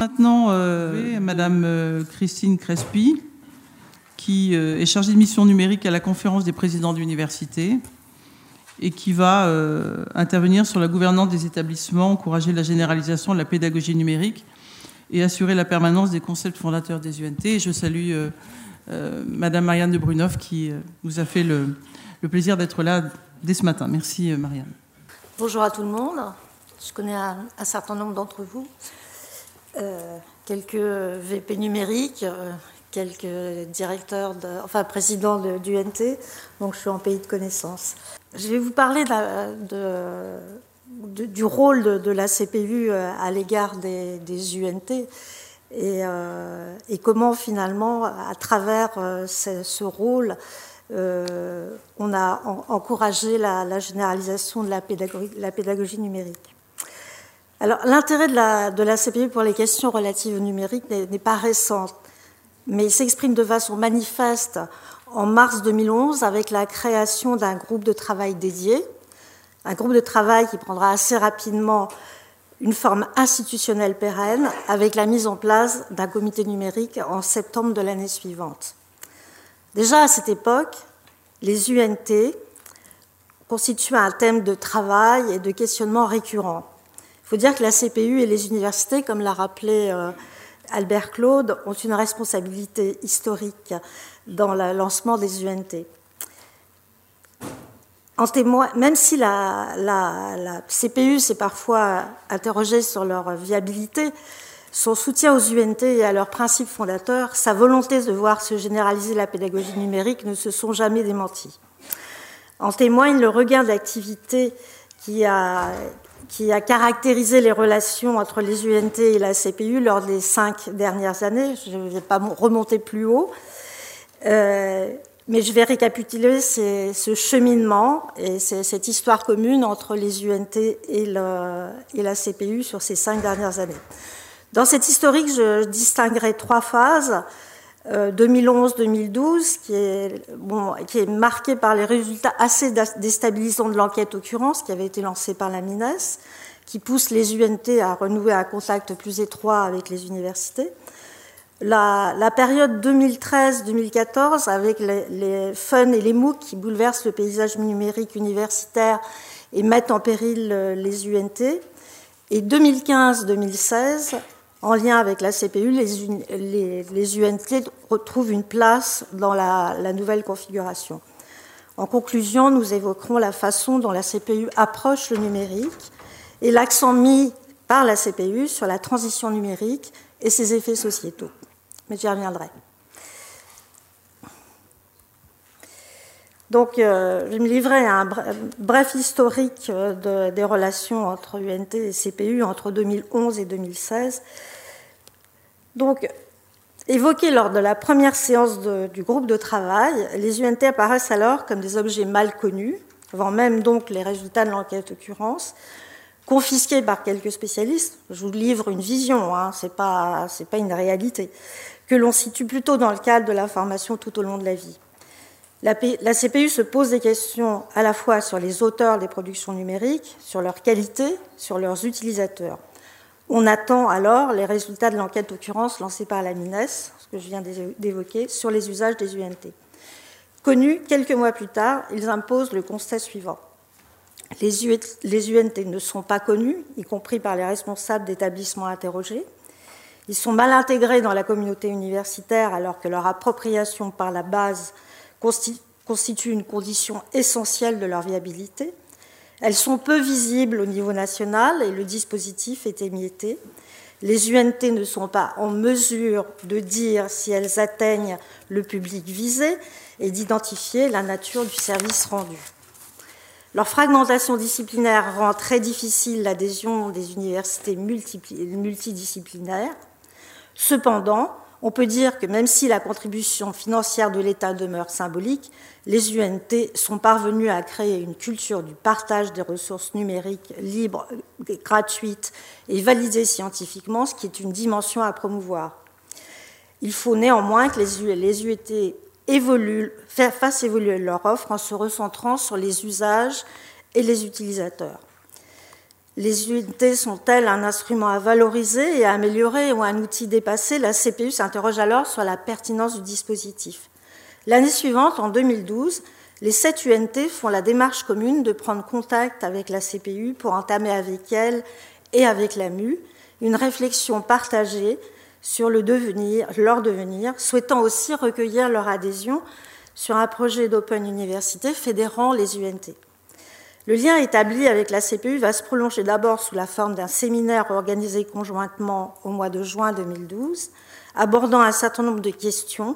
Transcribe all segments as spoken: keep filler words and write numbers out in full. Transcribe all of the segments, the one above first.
Maintenant, euh, Madame euh, Christine Crespi, qui euh, est chargée de mission numérique à la conférence des présidents d'université et qui va euh, intervenir sur la gouvernance des établissements, encourager la généralisation de la pédagogie numérique et assurer la permanence des concepts fondateurs des U N T. Et je salue euh, euh, Madame Marianne de Brunhoff qui euh, nous a fait le, le plaisir d'être là dès ce matin. Merci euh, Marianne. Bonjour à tout le monde. Je connais un, un certain nombre d'entre vous. Euh, quelques V P numériques, euh, quelques directeurs, de, enfin présidents de, du U N T, donc je suis en pays de connaissance. Je vais vous parler de, de, de, du rôle de, de la C P U à l'égard des, des U N T et, euh, et comment finalement, à travers ce, ce rôle, euh, on a en, encouragé la, la généralisation de la pédagogie, la pédagogie numérique. Alors, l'intérêt de la, de la C P U pour les questions relatives au numérique n'est, n'est pas récent, mais il s'exprime de façon manifeste en mars deux mille onze avec la création d'un groupe de travail dédié, un groupe de travail qui prendra assez rapidement une forme institutionnelle pérenne avec la mise en place d'un comité numérique en septembre de l'année suivante. Déjà à cette époque, les U N T constituaient un thème de travail et de questionnement récurrent. Il faut dire que la C P U et les universités, comme l'a rappelé euh, Albert Claude, ont une responsabilité historique dans le lancement des U N T. En témoin, même si la, la, la C P U s'est parfois interrogée sur leur viabilité, son soutien aux U N T et à leurs principes fondateurs, sa volonté de voir se généraliser la pédagogie numérique ne se sont jamais démentis. En témoigne le regain d'activité qui a... qui a caractérisé les relations entre les U N T et la C P U lors des cinq dernières années. Je ne vais pas remonter plus haut, euh, mais je vais récapituler ces, ce cheminement et ces, cette histoire commune entre les U N T et, le, et la C P U sur ces cinq dernières années. Dans cette historique, je distinguerai trois phases. Euh, deux mille onze deux mille douze, qui est, bon, qui est marquée par les résultats assez déstabilisants de l'enquête occurrence qui avait été lancée par la MINES, qui pousse les U N T à renouer un contact plus étroit avec les universités. La, la période deux mille treize deux mille quatorze, avec les, les F U N et les MOOC qui bouleversent le paysage numérique universitaire et mettent en péril les U N T. Et deux mille quinze deux mille seize, en lien avec la C P U, les, les, les U N T retrouvent une place dans la, la nouvelle configuration. En conclusion, nous évoquerons la façon dont la C P U approche le numérique et l'accent mis par la C P U sur la transition numérique et ses effets sociétaux. Mais j'y reviendrai. Donc, euh, je vais me livrer à un bref historique de, des relations entre U N T et C P U entre deux mille onze et deux mille seize. Donc, évoqués lors de la première séance de, du groupe de travail, les U N T apparaissent alors comme des objets mal connus, avant même donc les résultats de l'enquête occurrence, confisqués par quelques spécialistes. Je vous livre une vision, hein, ce n'est pas, c'est pas une réalité, que l'on situe plutôt dans le cadre de la formation tout au long de la vie. La, P, la C P U se pose des questions à la fois sur les auteurs des productions numériques, sur leur qualité, sur leurs utilisateurs. On attend alors les résultats de l'enquête d'occurrence lancée par la MINES, ce que je viens d'évoquer, sur les usages des U N T. Connus quelques mois plus tard, ils imposent le constat suivant. Les, U, les U N T ne sont pas connus, y compris par les responsables d'établissements interrogés. Ils sont mal intégrés dans la communauté universitaire alors que leur appropriation par la base constitue une condition essentielle de leur viabilité. Elles sont peu visibles au niveau national et le dispositif est émietté. Les U N T ne sont pas en mesure de dire si elles atteignent le public visé et d'identifier la nature du service rendu. Leur fragmentation disciplinaire rend très difficile l'adhésion des universités multidisciplinaires. Cependant, on peut dire que même si la contribution financière de l'État demeure symbolique, les U N T sont parvenus à créer une culture du partage des ressources numériques libres, gratuites et validées scientifiquement, ce qui est une dimension à promouvoir. Il faut néanmoins que les U N T évoluent, fassent évoluer leur offre en se recentrant sur les usages et les utilisateurs. Les U N T sont-elles un instrument à valoriser et à améliorer ou un outil dépassé? La C P U s'interroge alors sur la pertinence du dispositif. L'année suivante, en deux mille douze, les sept U N T font la démarche commune de prendre contact avec la C P U pour entamer avec elle et avec l'A M U une réflexion partagée sur le devenir, leur devenir, souhaitant aussi recueillir leur adhésion sur un projet d'Open Université fédérant les U N T. Le lien établi avec la C P U va se prolonger d'abord sous la forme d'un séminaire organisé conjointement au mois de juin deux mille douze, abordant un certain nombre de questions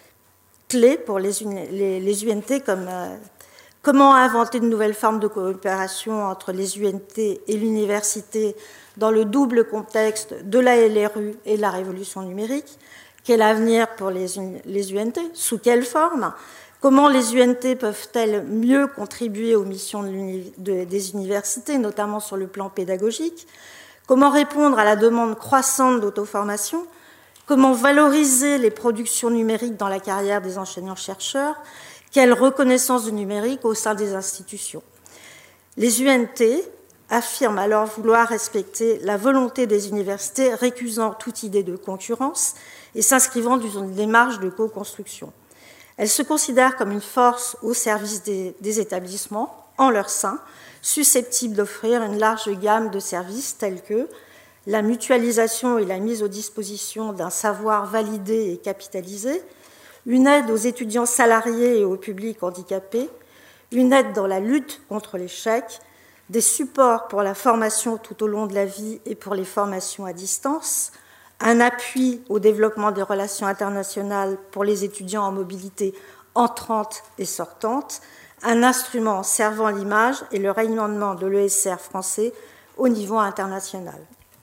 clés pour les, les, les U N T, comme euh, comment inventer de nouvelles formes de coopération entre les U N T et l'université dans le double contexte de la L R U et de la révolution numérique, quel avenir pour les, les U N T, sous quelle forme, comment les U N T peuvent-elles mieux contribuer aux missions de de, des universités, notamment sur le plan pédagogique, comment répondre à la demande croissante d'auto-formation, comment valoriser les productions numériques dans la carrière des enseignants-chercheurs, quelle reconnaissance du numérique au sein des institutions. Les U N T affirment alors vouloir respecter la volonté des universités, récusant toute idée de concurrence et s'inscrivant dans une démarche de co-construction. Elles se considèrent comme une force au service des, des établissements, en leur sein, susceptibles d'offrir une large gamme de services tels que la mutualisation et la mise à disposition d'un savoir validé et capitalisé, une aide aux étudiants salariés et au public handicapé, une aide dans la lutte contre l'échec, des supports pour la formation tout au long de la vie et pour les formations à distance, un appui au développement des relations internationales pour les étudiants en mobilité entrante et sortante, un instrument servant l'image et le rayonnement de l'E S R français au niveau international.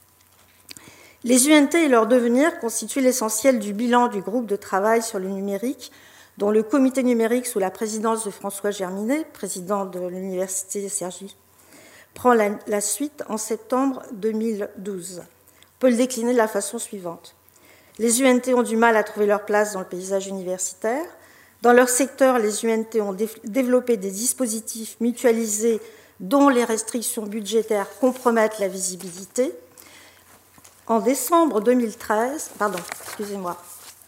Les U N T et leur devenir constituent l'essentiel du bilan du groupe de travail sur le numérique, dont le comité numérique sous la présidence de François Germinet, président de l'université Cergy, prend la, la suite en septembre deux mille douze. On peut le décliner de la façon suivante. Les U N T ont du mal à trouver leur place dans le paysage universitaire. Dans leur secteur, les U N T ont dé- développé des dispositifs mutualisés dont les restrictions budgétaires compromettent la visibilité. En décembre deux mille treize, pardon, excusez-moi,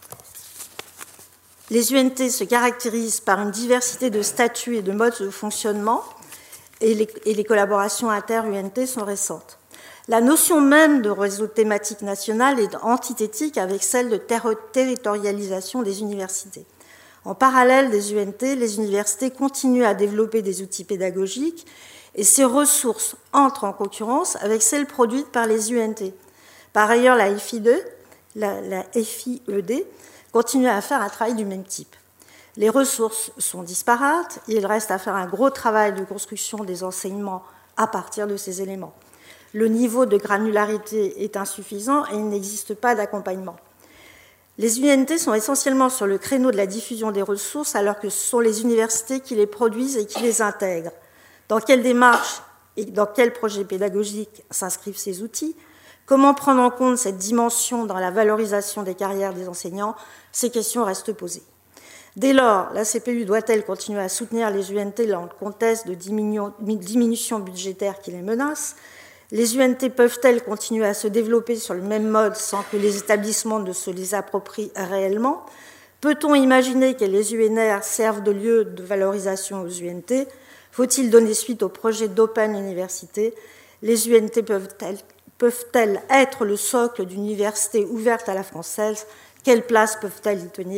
les U N T se caractérisent par une diversité de statuts et de modes de fonctionnement, et les, et les collaborations inter-U N T sont récentes. La notion même de réseau thématique national est antithétique avec celle de ter- territorialisation des universités. En parallèle des U N T, les universités continuent à développer des outils pédagogiques et ces ressources entrent en concurrence avec celles produites par les U N T. Par ailleurs, la F I D, la, la F I E D continue à faire un travail du même type. Les ressources sont disparates et il reste à faire un gros travail de construction des enseignements à partir de ces éléments. Le niveau de granularité est insuffisant et il n'existe pas d'accompagnement. Les U N T sont essentiellement sur le créneau de la diffusion des ressources alors que ce sont les universités qui les produisent et qui les intègrent. Dans quelle démarche et dans quel projet pédagogique s'inscrivent ces outils ? Comment prendre en compte cette dimension dans la valorisation des carrières des enseignants ? Ces questions restent posées. Dès lors, la C P U doit-elle continuer à soutenir les U N T dans le contexte de diminution budgétaire qui les menace ? Les U N T peuvent-elles continuer à se développer sur le même mode sans que les établissements ne se les approprient réellement ? Peut-on imaginer que les U N R servent de lieu de valorisation aux U N T ? Faut-il donner suite au projet d'Open Université ? Les U N T peuvent-elles, peuvent-elles être le socle d'une université ouverte à la française ? Quelle place peuvent-elles y tenir ?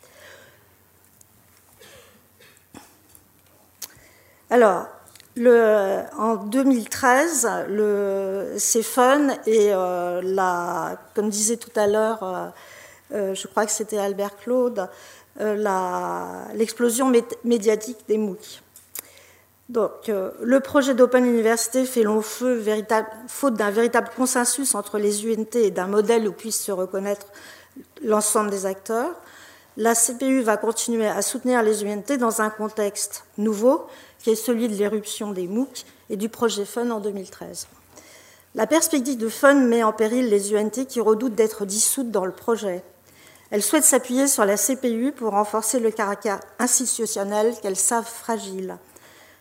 Alors, Le, en deux mille treize, le CEFUN et euh, la, comme disait tout à l'heure, euh, euh, je crois que c'était Albert Claude, euh, la, l'explosion médiatique des MOOC. Donc, euh, le projet d'Open Université fait long feu, véritable, faute d'un véritable consensus entre les U N T et d'un modèle où puisse se reconnaître l'ensemble des acteurs. La C P U va continuer à soutenir les U N T dans un contexte nouveau, qui est celui de l'éruption des MOOC et du projet FUN en deux mille treize. La perspective de FUN met en péril les U N T qui redoutent d'être dissoutes dans le projet. Elles souhaitent s'appuyer sur la C P U pour renforcer le caractère institutionnel qu'elles savent fragile.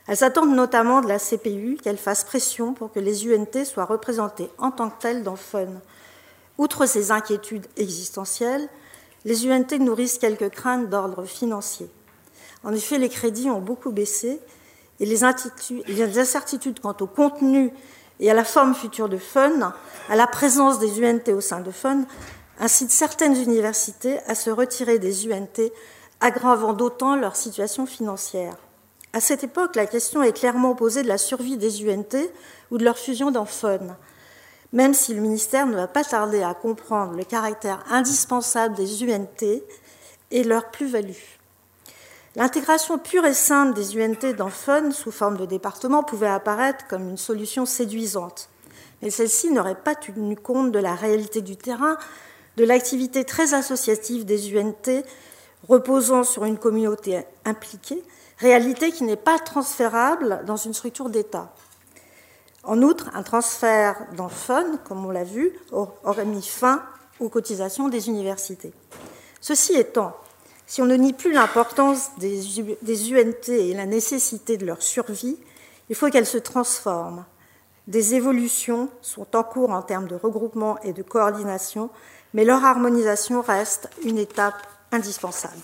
Elles attendent notamment de la C P U qu'elle fasse pression pour que les U N T soient représentés en tant que tels dans F U N. Outre ces inquiétudes existentielles, les U N T nourrissent quelques craintes d'ordre financier. En effet, les crédits ont beaucoup baissé et les incertitudes quant au contenu et à la forme future de F U N, à la présence des U N T au sein de F U N, incitent certaines universités à se retirer des U N T, aggravant d'autant leur situation financière. À cette époque, la question est clairement posée de la survie des U N T ou de leur fusion dans F U N, même si le ministère ne va pas tarder à comprendre le caractère indispensable des U N T et leur plus-value. L'intégration pure et simple des U N T dans F U N sous forme de département pouvait apparaître comme une solution séduisante, mais celle-ci n'aurait pas tenu compte de la réalité du terrain, de l'activité très associative des U N T reposant sur une communauté impliquée, réalité qui n'est pas transférable dans une structure d'État. En outre, un transfert dans F U N, comme on l'a vu, aurait mis fin aux cotisations des universités. Ceci étant, si on ne nie plus l'importance des U N T et la nécessité de leur survie, il faut qu'elles se transforment. Des évolutions sont en cours en termes de regroupement et de coordination, mais leur harmonisation reste une étape indispensable.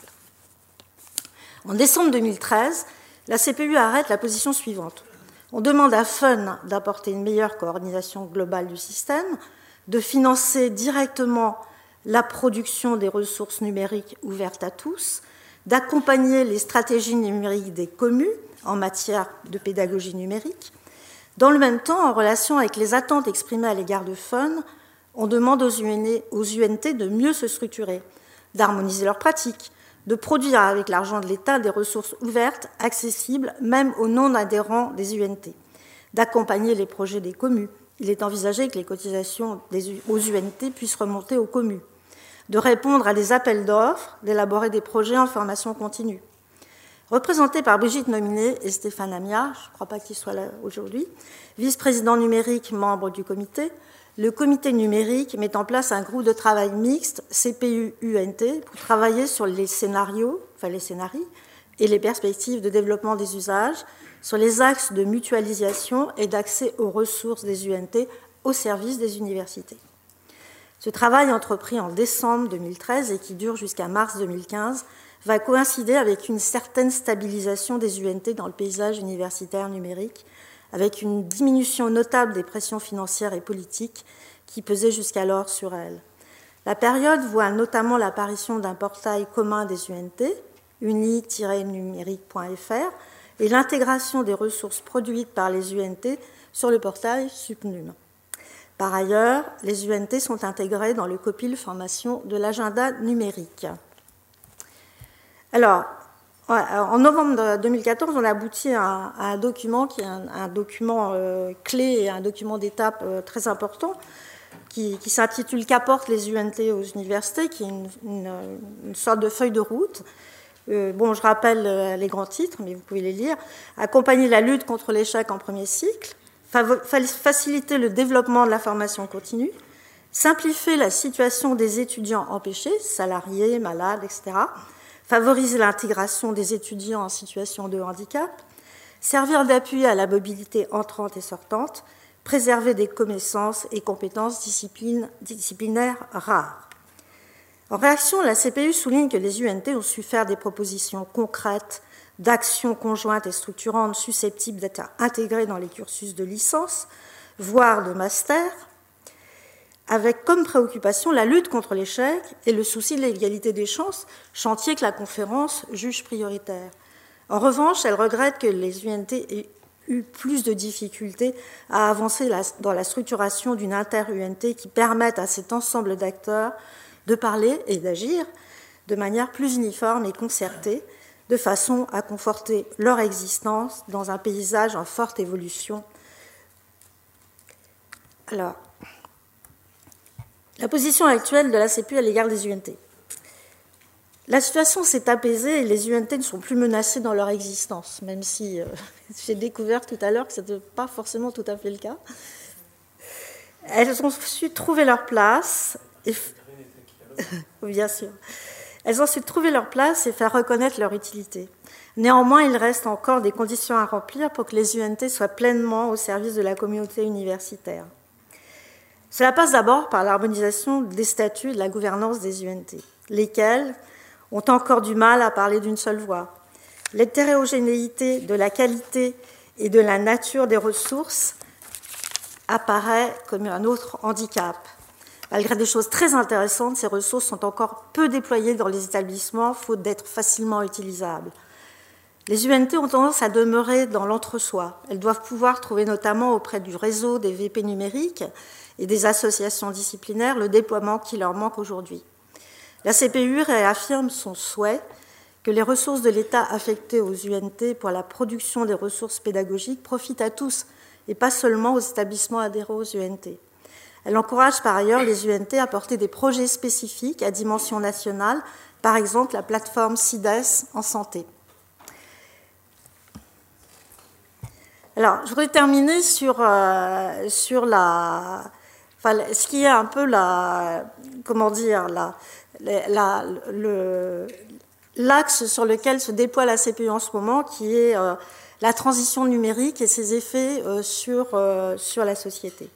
En décembre deux mille treize, la C P U arrête la position suivante. On demande à F U N d'apporter une meilleure coordination globale du système, de financer directement la production des ressources numériques ouvertes à tous, d'accompagner les stratégies numériques des communes en matière de pédagogie numérique. Dans le même temps, en relation avec les attentes exprimées à l'égard de F U N, on demande aux U N T de mieux se structurer, d'harmoniser leurs pratiques, de produire avec l'argent de l'État des ressources ouvertes, accessibles, même aux non-adhérents des U N T, d'accompagner les projets des communes. Il est envisagé que les cotisations des, aux U N T puissent remonter aux communes, de répondre à des appels d'offres, d'élaborer des projets en formation continue. Représenté par Brigitte Nominé et Stéphane Amia, je ne crois pas qu'il soit là aujourd'hui, vice-président numérique, membre du comité, le comité numérique met en place un groupe de travail mixte C P U-U N T pour travailler sur les scénarios, enfin les scénarios, et les perspectives de développement des usages, sur les axes de mutualisation et d'accès aux ressources des U N T au service des universités. Ce travail, entrepris en décembre deux mille treize et qui dure jusqu'à mars deux mille quinze, va coïncider avec une certaine stabilisation des U N T dans le paysage universitaire numérique, avec une diminution notable des pressions financières et politiques qui pesaient jusqu'alors sur elles. La période voit notamment l'apparition d'un portail commun des U N T, uni tiret numérique point f r, et l'intégration des ressources produites par les U N T sur le portail Supnum. Par ailleurs, les U N T sont intégrés dans le copil formation de l'agenda numérique. Alors, en novembre deux mille quatorze, on a abouti à un, à un document qui est un, un document euh, clé et un document d'étape euh, très important qui, qui s'intitule « Qu'apportent les U N T aux universités ?» qui est une, une, une sorte de feuille de route. Euh, bon, je rappelle euh, les grands titres, mais vous pouvez les lire. « Accompagner la lutte contre l'échec en premier cycle »,« Faciliter le développement de la formation continue »,« Simplifier la situation des étudiants empêchés, salariés, malades, et cetera » favoriser l'intégration des étudiants en situation de handicap, servir d'appui à la mobilité entrante et sortante, préserver des connaissances et compétences disciplinaires rares. En réaction, la C P U souligne que les U N T ont su faire des propositions concrètes d'actions conjointes et structurantes susceptibles d'être intégrées dans les cursus de licence, voire de master, avec comme préoccupation la lutte contre l'échec et le souci de l'égalité des chances, chantier que la conférence juge prioritaire. En revanche, elle regrette que les U N T aient eu plus de difficultés à avancer dans la structuration d'une inter-U N T qui permette à cet ensemble d'acteurs de parler et d'agir de manière plus uniforme et concertée, de façon à conforter leur existence dans un paysage en forte évolution. Alors, la position actuelle de la C P U à l'égard des U N T. La situation s'est apaisée et les U N T ne sont plus menacés dans leur existence, même si euh, j'ai découvert tout à l'heure que ce n'était pas forcément tout à fait le cas. Elles ont su trouver leur place, et bien sûr. Elles ont su trouver leur place et faire reconnaître leur utilité. Néanmoins, il reste encore des conditions à remplir pour que les U N T soient pleinement au service de la communauté universitaire. Cela passe d'abord par l'harmonisation des statuts et de la gouvernance des U N T, lesquels ont encore du mal à parler d'une seule voix. L'hétérogénéité de la qualité et de la nature des ressources apparaît comme un autre handicap. Malgré des choses très intéressantes, ces ressources sont encore peu déployées dans les établissements, faute d'être facilement utilisables. Les U N T ont tendance à demeurer dans l'entre-soi. Elles doivent pouvoir trouver notamment auprès du réseau des V P numériques et des associations disciplinaires le déploiement qui leur manque aujourd'hui. La C P U réaffirme son souhait que les ressources de l'État affectées aux U N T pour la production des ressources pédagogiques profitent à tous et pas seulement aux établissements adhérents aux U N T. Elle encourage par ailleurs les U N T à porter des projets spécifiques à dimension nationale, par exemple la plateforme C I D E S en santé. Alors, je voudrais terminer sur, euh, sur la, enfin, ce qui est un peu la, comment dire, la, la, le, l'axe sur lequel se déploie la C P U en ce moment, qui est euh, la transition numérique et ses effets euh, sur, euh, sur la société.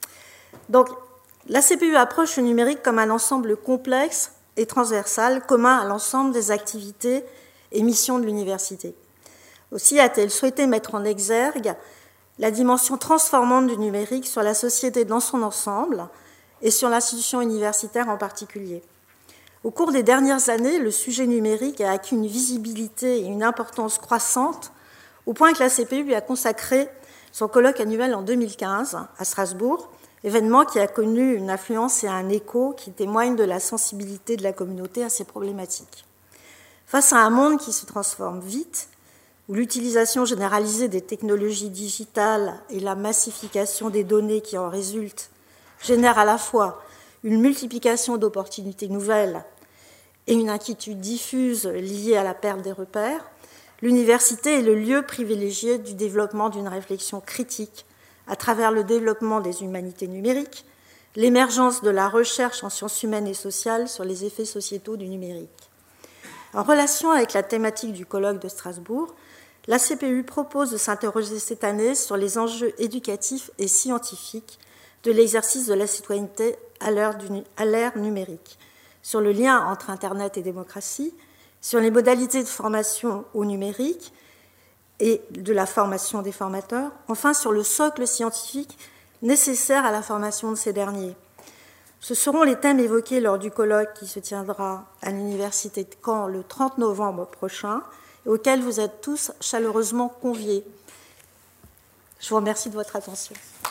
Donc, la C P U approche le numérique comme un ensemble complexe et transversal, commun à l'ensemble des activités et missions de l'université. Aussi a-t-elle souhaité mettre en exergue la dimension transformante du numérique sur la société dans son ensemble et sur l'institution universitaire en particulier. Au cours des dernières années, le sujet numérique a acquis une visibilité et une importance croissante, au point que la C P U lui a consacré son colloque annuel en deux mille quinze à Strasbourg, événement qui a connu une influence et un écho qui témoignent de la sensibilité de la communauté à ces problématiques. Face à un monde qui se transforme vite, où l'utilisation généralisée des technologies digitales et la massification des données qui en résultent génèrent à la fois une multiplication d'opportunités nouvelles et une inquiétude diffuse liée à la perte des repères, l'université est le lieu privilégié du développement d'une réflexion critique à travers le développement des humanités numériques, l'émergence de la recherche en sciences humaines et sociales sur les effets sociétaux du numérique. En relation avec la thématique du colloque de Strasbourg, la C P U propose de s'interroger cette année sur les enjeux éducatifs et scientifiques de l'exercice de la citoyenneté à l'ère numérique, sur le lien entre Internet et démocratie, sur les modalités de formation au numérique et de la formation des formateurs, enfin sur le socle scientifique nécessaire à la formation de ces derniers. Ce seront les thèmes évoqués lors du colloque qui se tiendra à l'Université de Caen le trente novembre prochain, et auquel vous êtes tous chaleureusement conviés. Je vous remercie de votre attention.